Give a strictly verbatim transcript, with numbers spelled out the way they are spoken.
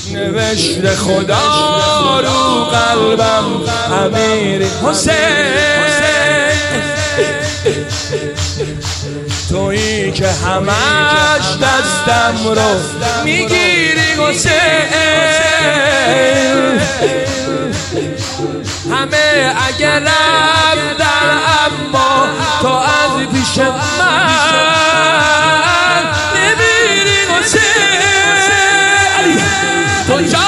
نوشته خدا رو قلبم امیر حسین، تویی که همش دستم رو میگیری حسین. همه اگر رفتن اما تو از پیش من نمیری حسین. تو